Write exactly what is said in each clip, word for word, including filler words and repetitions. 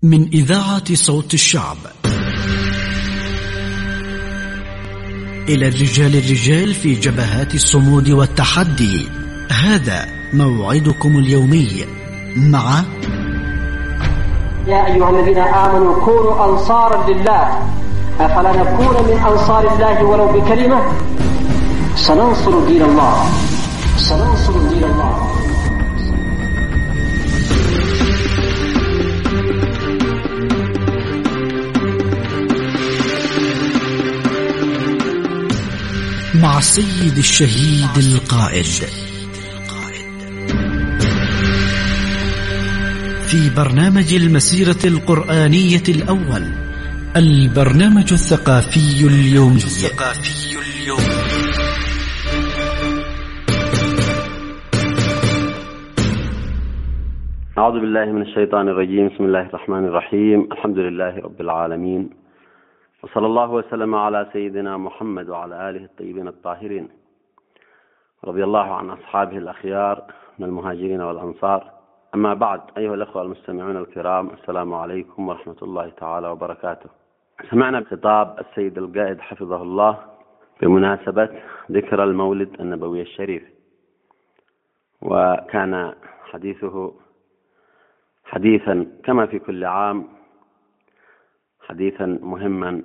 من إذاعة صوت الشعب إلى الرجال الرجال في جبهات الصمود والتحدي. هذا موعدكم اليومي مع يا أيها الذين آمنوا كونوا أنصارا لله أفلا نكون من أنصار الله ولو بكلمة. سننصر دين الله سننصر دين الله. مع السيد الشهيد القائد في برنامج المسيرة القرآنية الأول، البرنامج الثقافي اليومي. الثقافي اليومي. أعوذ بالله من الشيطان الرجيم. بسم الله الرحمن الرحيم. الحمد لله رب العالمين، وصلى الله وسلم على سيدنا محمد وعلى آله الطيبين الطاهرين، رضي الله عن أصحابه الأخيار من المهاجرين والأنصار. أما بعد، أيها الأخوة المستمعون الكرام، السلام عليكم ورحمة الله تعالى وبركاته. سمعنا خطاب السيد القائد حفظه الله بمناسبة ذكرى المولد النبوي الشريف، وكان حديثه حديثا كما في كل عام حديثا مهما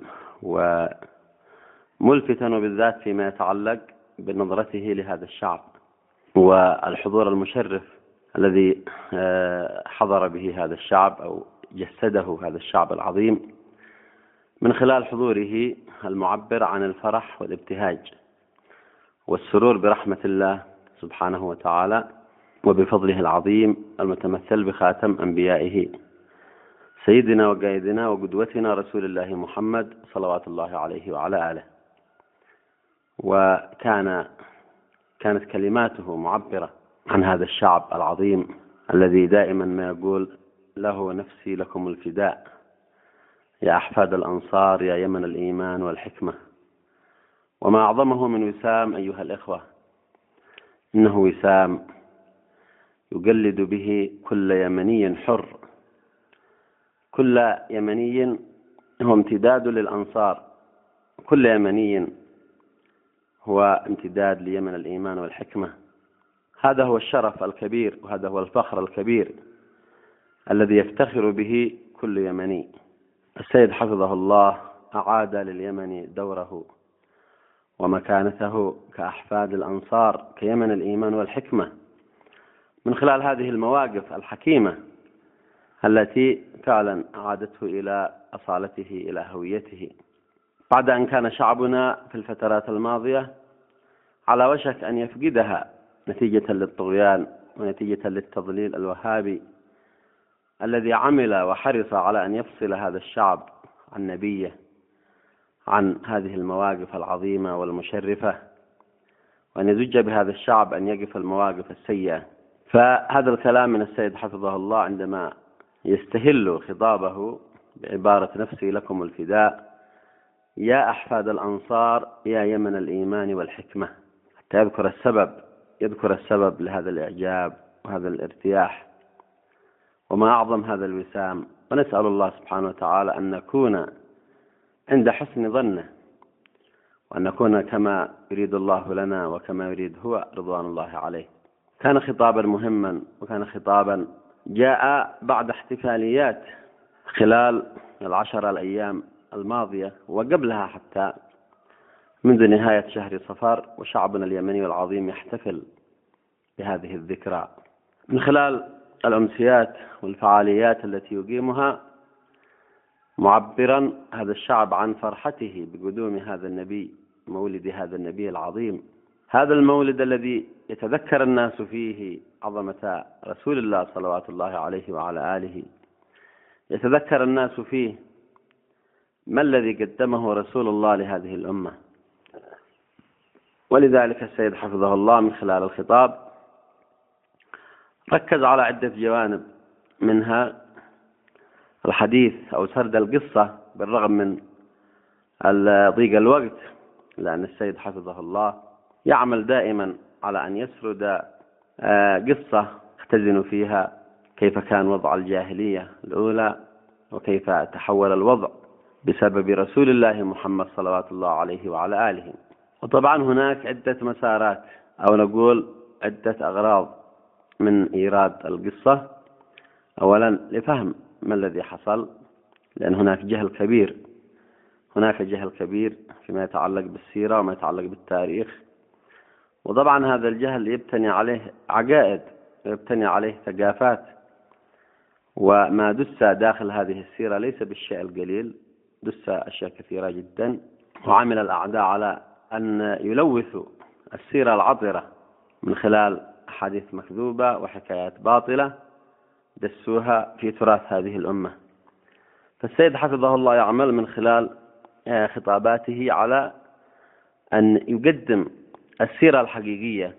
وملفتا، وبالذات فيما يتعلق بنظرته لهذا الشعب والحضور المشرف الذي حضر به هذا الشعب أو جسده هذا الشعب العظيم من خلال حضوره المعبر عن الفرح والابتهاج والسرور برحمة الله سبحانه وتعالى وبفضله العظيم المتمثل بخاتم أنبيائه سيدنا وقائدنا وقدوتنا رسول الله محمد صلوات الله عليه وعلى آله. وكان كانت كلماته معبرة عن هذا الشعب العظيم الذي دائما ما يقول له نفسي لكم الفداء يا أحفاد الأنصار يا يمن الإيمان والحكمة. وما أعظمه من وسام أيها الإخوة، إنه وسام يقلد به كل يمني حر. كل يمني هو امتداد للأنصار، كل يمني هو امتداد ليمن الإيمان والحكمة. هذا هو الشرف الكبير وهذا هو الفخر الكبير الذي يفتخر به كل يمني. السيد حفظه الله أعاد لليمن دوره ومكانته كأحفاد الأنصار كيمن الإيمان والحكمة من خلال هذه المواقف الحكيمة التي فعلا أعادته إلى أصالته إلى هويته، بعد أن كان شعبنا في الفترات الماضية على وشك أن يفقدها نتيجة للطغيان ونتيجة للتضليل الوهابي الذي عمل وحرص على أن يفصل هذا الشعب عن نبيه، عن هذه المواقف العظيمة والمشرفة، وأن يزج بهذا الشعب أن يقف المواقف السيئة. فهذا الكلام من السيد حفظه الله عندما يستهل خطابه بعبارة نفسي لكم الفداء يا أحفاد الأنصار يا يمن الإيمان والحكمة، حتى يذكر السبب يذكر السبب لهذا الإعجاب وهذا الارتياح وما أعظم هذا الوسام. ونسأل الله سبحانه وتعالى أن نكون عند حسن ظنه، وأن نكون كما يريد الله لنا وكما يريد هو رضوان الله عليه. كان خطابا مهما، وكان خطابا جاء بعد احتفاليات خلال العشر الأيام الماضية وقبلها حتى منذ نهاية شهر صفر، وشعبنا اليمني العظيم يحتفل بهذه الذكرى من خلال الأمسيات والفعاليات التي يقيمها، معبرا هذا الشعب عن فرحته بقدوم هذا النبي، مولد هذا النبي العظيم، هذا المولد الذي يتذكر الناس فيه عظمة رسول الله صلوات الله عليه وعلى آله، يتذكر الناس فيه ما الذي قدمه رسول الله لهذه الأمة. ولذلك السيد حفظه الله من خلال الخطاب ركز على عدة جوانب، منها الحديث أو سرد القصة بالرغم من ضيق الوقت، لأن السيد حفظه الله يعمل دائما على أن يسرد قصة يختزن فيها كيف كان وضع الجاهلية الأولى وكيف تحول الوضع بسبب رسول الله محمد صلوات الله عليه وعلى آله. وطبعا هناك عدة مسارات أو نقول عدة أغراض من إيراد القصة. أولا لفهم ما الذي حصل، لأن هناك جهل كبير هناك جهل كبير فيما يتعلق بالسيرة وما يتعلق بالتاريخ. وطبعا هذا الجهل يبتني عليه عقائد ويبتني عليه ثقافات، وما دس داخل هذه السيرة ليس بالشيء القليل، دس أشياء كثيرة جدا. وعمل الأعداء على أن يلوثوا السيرة العطرة من خلال أحاديث مكذوبة وحكايات باطلة دسوها في تراث هذه الأمة. فالسيد حفظه الله يعمل من خلال خطاباته على أن يقدم السيرة الحقيقية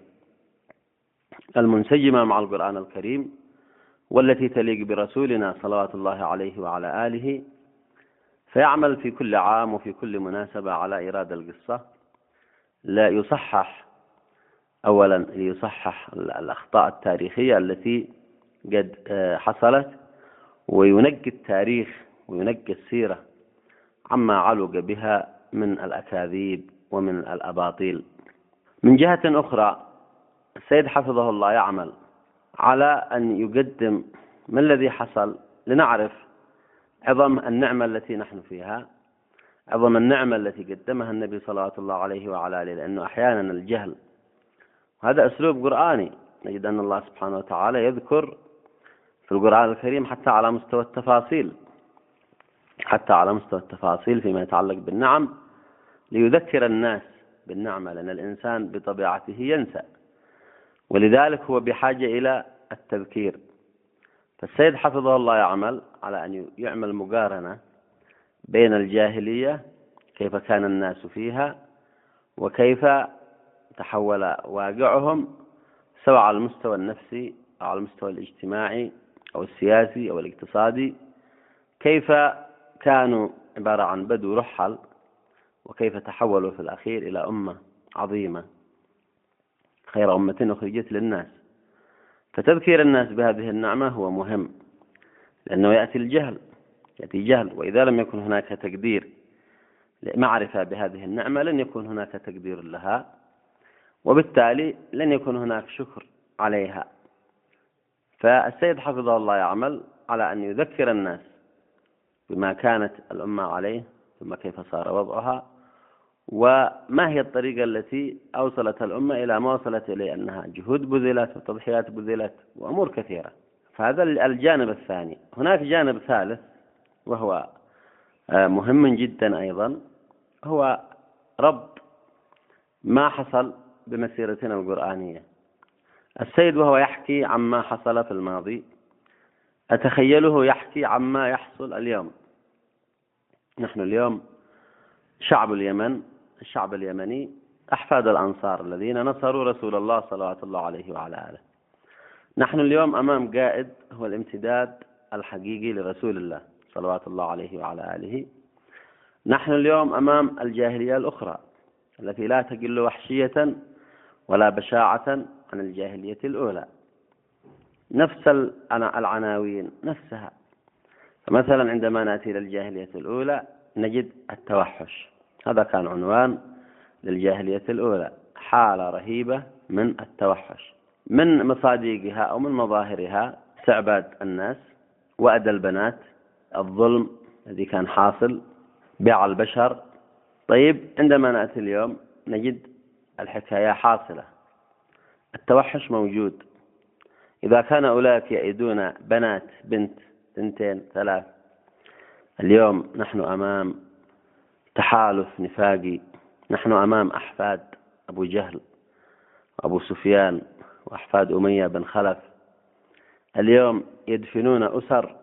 المنسجمة مع القرآن الكريم والتي تليق برسولنا صلوات الله عليه وعلى آله، فيعمل في كل عام وفي كل مناسبة على إيراد القصة، لا يصحح أولا ليصحح الأخطاء التاريخية التي قد حصلت، وينقي التاريخ وينقي السيرة عما علق بها من الأكاذيب ومن الأباطيل. من جهة أخرى السيد حفظه الله يعمل على أن يقدم ما الذي حصل لنعرف عظم النعمة التي نحن فيها، عظم النعمة التي قدمها النبي صلوات الله عليه وعلى آله. لأنه أحيانا الجهل، هذا أسلوب قرآني، نجد أن الله سبحانه وتعالى يذكر في القرآن الكريم حتى على مستوى التفاصيل حتى على مستوى التفاصيل فيما يتعلق بالنعم، ليذكر الناس بالنعمة، لأن الإنسان بطبيعته ينسى، ولذلك هو بحاجة إلى التذكير. فالسيد حفظه الله يعمل على أن يعمل مقارنة بين الجاهلية كيف كان الناس فيها وكيف تحول واقعهم، سواء على المستوى النفسي أو على المستوى الاجتماعي أو السياسي أو الاقتصادي، كيف كانوا عبارة عن بدو رحل وكيف تحولوا في الأخير إلى أمة عظيمة خير أمة أخرجت للناس. فتذكير الناس بهذه النعمة هو مهم، لأنه يأتي الجهل يأتي جهل وإذا لم يكن هناك تقدير لمعرفة بهذه النعمة لن يكون هناك تقدير لها، وبالتالي لن يكون هناك شكر عليها. فالسيد حفظه الله يعمل على أن يذكر الناس بما كانت الأمة عليه ثم كيف صار وضعها، وما هي الطريقة التي أوصلت الأمة إلى ما وصلت إليه، أنها جهود بذلت وتضحيات بذلت وأمور كثيرة. فهذا الجانب الثاني. هناك جانب ثالث وهو مهم جدا أيضا، هو ربط ما حصل بمسيرتنا القرآنية. السيد وهو يحكي عما حصل في الماضي أتخيله يحكي عما يحصل اليوم. نحن اليوم شعب اليمن الشعب اليمني أحفاد الأنصار الذين نصروا رسول الله صلوات الله عليه وعلى آله. نحن اليوم أمام قائد هو الامتداد الحقيقي لرسول الله صلوات الله عليه وعلى آله. نحن اليوم أمام الجاهلية الأخرى التي لا تقل وحشية ولا بشاعة عن الجاهلية الأولى، نفس العناوين نفسها. فمثلا عندما نأتي للجاهلية الأولى نجد التوحش، هذا كان عنوان للجاهلية الأولى، حالة رهيبة من التوحش، من مصادقها أو من مظاهرها استعباد الناس، وأذى البنات، الظلم الذي كان حاصل، بيع البشر. طيب عندما نأتي اليوم نجد الحكاية حاصلة، التوحش موجود. إذا كان أولئك يئدون بنات بنت بنتين ثلاث، اليوم نحن أمام تحالف نفاقي، نحن أمام أحفاد أبو جهل وأبو سفيان وأحفاد أمية بن خلف. اليوم يدفنون أسر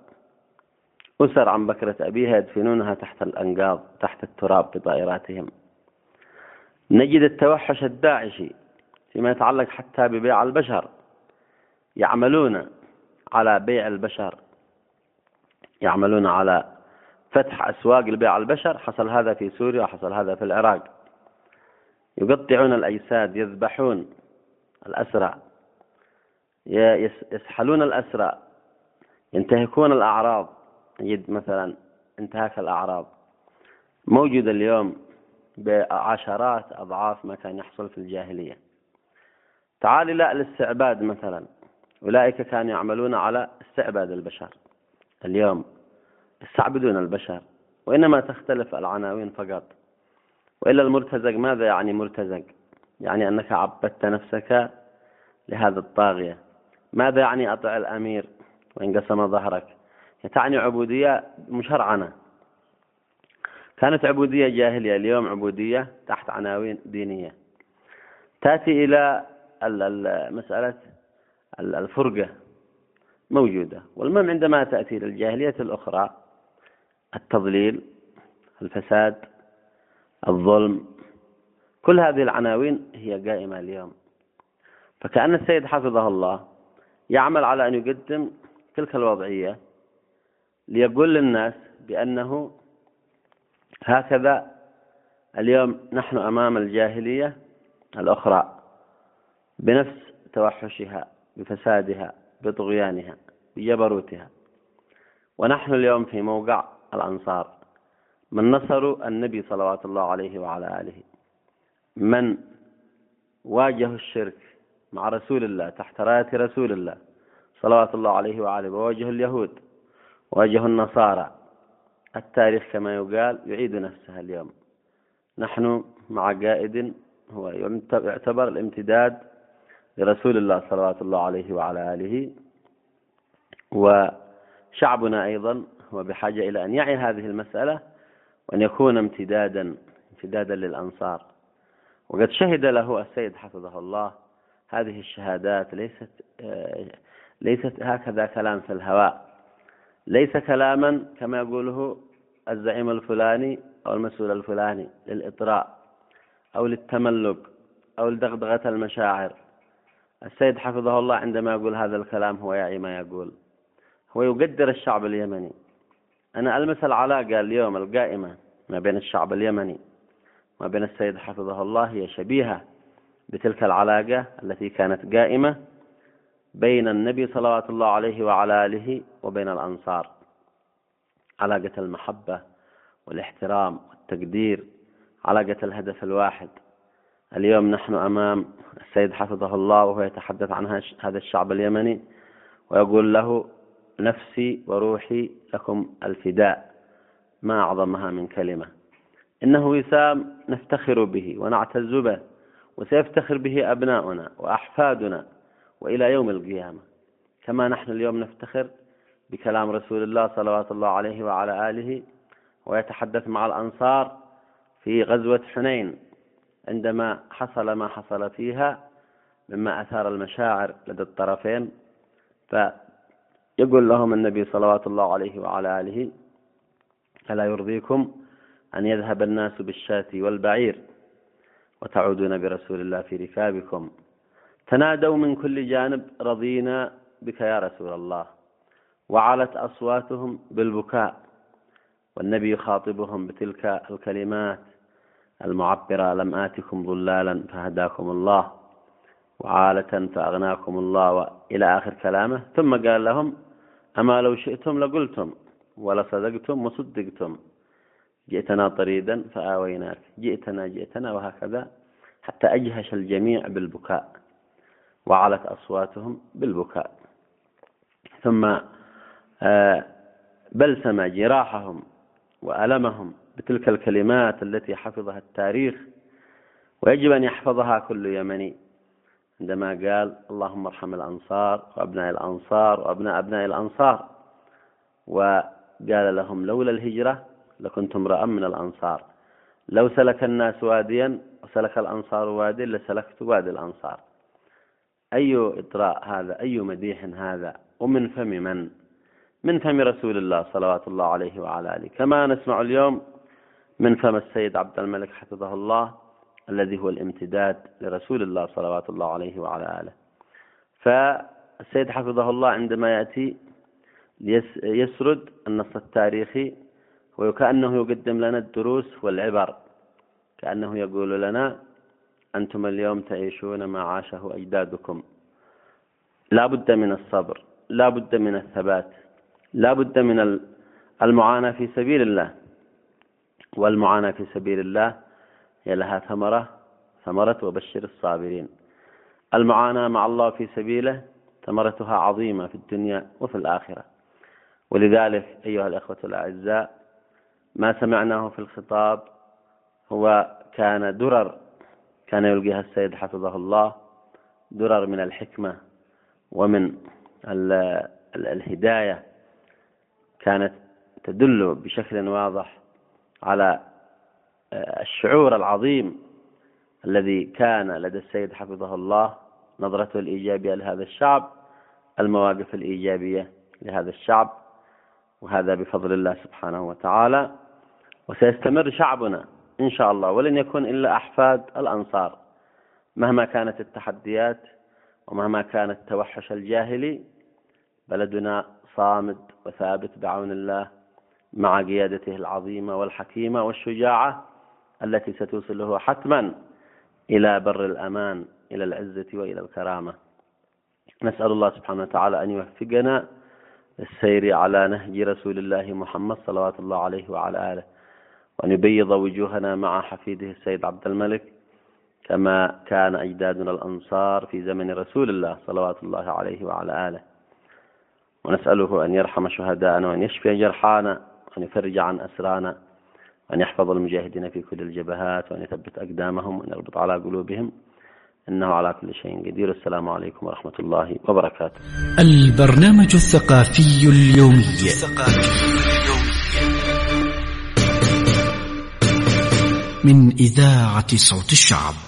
أسر عن بكرة أبيها، يدفنونها تحت الأنقاض تحت التراب بطائراتهم. نجد التوحش الداعشي فيما يتعلق حتى ببيع البشر، يعملون على بيع البشر، يعملون على فتح أسواق لبيع البشر. حصل هذا في سوريا وحصل هذا في العراق. يقطعون الأجساد، يذبحون الأسرى، يسحلون الأسرى، ينتهكون الأعراض، نجد مثلا انتهاك الأعراض موجود اليوم بعشرات أضعاف ما كان يحصل في الجاهلية. تعال لا الاستعباد مثلا، أولئك كانوا يعملون على استعباد البشر، اليوم يستعبدون البشر، وإنما تختلف العناوين فقط. وإلا المرتزق ماذا يعني مرتزق؟ يعني أنك عبدت نفسك لهذا الطاغية. ماذا يعني أطع الأمير وإن قسم ظهرك؟ تعني عبودية مشرعنة. كانت عبودية جاهلية، اليوم عبودية تحت عناوين دينية. تأتي إلى مسألة الفرقة موجودة. والمهم عندما تأتي إلى الجاهلية الأخرى، التضليل، الفساد، الظلم، كل هذه العناوين هي قائمة اليوم. فكأن السيد حفظه الله يعمل على أن يقدم تلك الوضعية ليقول للناس بأنه هكذا اليوم نحن أمام الجاهلية الأخرى بنفس توحشها، بفسادها، بطغيانها، بجبروتها، ونحن اليوم في موقع الأنصار، من نصروا النبي صلوات الله عليه وعلى آله، من واجهوا الشرك مع رسول الله تحت راية رسول الله صلوات الله عليه وعلى آله، وواجهوا اليهود، واجهوا النصارى. التاريخ كما يقال يعيد نفسه اليوم. نحن مع قائد هو يعتبر الامتداد لرسول الله صلوات الله عليه وعلى آله، وشعبنا أيضا هو بحاجة إلى أن يعي هذه المسألة وأن يكون امتدادا امتدادا للأنصار. وقد شهد له السيد حفظه الله هذه الشهادات، ليست ليست هكذا كلام في الهواء، ليس كلاما كما يقوله الزعيم الفلاني أو المسؤول الفلاني للإطراء أو للتملق أو لدغدغة المشاعر. السيد حفظه الله عندما يقول هذا الكلام هو يعي ما يقول، هو يقدر الشعب اليمني. أنا ألمس العلاقة اليوم القائمة ما بين الشعب اليمني وما بين السيد حفظه الله هي شبيهة بتلك العلاقة التي كانت قائمة بين النبي صلوات الله عليه وعلى آله وبين الأنصار، علاقة المحبة والاحترام والتقدير، علاقة الهدف الواحد. اليوم نحن أمام السيد حفظه الله وهو يتحدث عن هذا الشعب اليمني ويقول له نفسي وروحي لكم الفداء. ما أعظمها من كلمة. إنه وسام نفتخر به ونعتز به، وسيفتخر به أبناؤنا وأحفادنا وإلى يوم القيامة، كما نحن اليوم نفتخر بكلام رسول الله صلوات الله عليه وعلى آله ويتحدث مع الأنصار في غزوة حنين عندما حصل ما حصل فيها مما أثار المشاعر لدى الطرفين. فيقول لهم النبي صلوات الله عليه وعلى آله ألا يرضيكم أن يذهب الناس بالشاة والبعير وتعودون برسول الله في ركابكم؟ تنادوا من كل جانب رضينا بك يا رسول الله، وعلت أصواتهم بالبكاء، والنبي يخاطبهم بتلك الكلمات المعبرة: لم آتكم ضلالا فهداكم الله، وعالة فأغناكم الله، وإلى آخر كلامه. ثم قال لهم: أما لو شئتم لقلتم ولصدقتم وصدقتم، جئتنا طريدا فآويناك، جئتنا جئتنا، وهكذا حتى أجهش الجميع بالبكاء، وعلت أصواتهم بالبكاء. ثم بلسم جراحهم وألمهم بتلك الكلمات التي حفظها التاريخ ويجب أن يحفظها كل يمني، عندما قال: اللهم ارحم الأنصار وأبناء الأنصار وأبناء أبناء الأنصار، وقال لهم: لولا الهجرة لكنت امرأ من الأنصار، لو سلك الناس واديا وسلك الأنصار واديا لسلكت وادي الأنصار. أي إطراء هذا، أي مديح هذا، ومن فم من؟ من فم رسول الله صلوات الله عليه وعلى آله، كما نسمع اليوم من فم السيد عبد الملك حفظه الله الذي هو الامتداد لرسول الله صلوات الله عليه وعلى آله. فالسيد حفظه الله عندما يأتي يسرد النص التاريخي وكأنه يقدم لنا الدروس والعبر، كأنه يقول لنا: أنتم اليوم تعيشون ما عاشه أجدادكم، لا بد من الصبر، لا بد من الثبات، لا بد من المعاناة في سبيل الله، والمعاناة في سبيل الله هي لها ثمرة ثمرة وبشر الصابرين. المعاناة مع الله في سبيله ثمرتها عظيمة في الدنيا وفي الآخرة. ولذلك أيها الأخوة الأعزاء، ما سمعناه في الخطاب هو كان درر كان يلقيها السيد حفظه الله، درر من الحكمة ومن الهداية، كانت تدل بشكل واضح على الشعور العظيم الذي كان لدى السيد حفظه الله، نظرته الإيجابية لهذا الشعب، المواقف الإيجابية لهذا الشعب، وهذا بفضل الله سبحانه وتعالى. وسيستمر شعبنا إن شاء الله، ولن يكون إلا أحفاد الأنصار مهما كانت التحديات ومهما كان التوحش الجاهلي. بلدنا صامد وثابت بعون الله مع قيادته العظيمة والحكيمة والشجاعة التي ستوصله حتما إلى بر الأمان، إلى العزة وإلى الكرامة. نسأل الله سبحانه وتعالى أن يوفقنا للسير على نهج رسول الله محمد صلوات الله عليه وعلى آله، وأن يبيض وجوهنا مع حفيده السيد عبد الملك كما كان أجدادنا الأنصار في زمن رسول الله صلوات الله عليه وعلى آله. ونسأله أن يرحم شهداءنا وأن يشفي جرحانا وأن يفرج عن أسرانا وأن يحفظ المجاهدين في كل الجبهات وأن يثبت أقدامهم وأن يربط على قلوبهم، إنه على كل شيء قدير. السلام عليكم ورحمة الله وبركاته. البرنامج الثقافي اليومي من إذاعة صوت الشعب.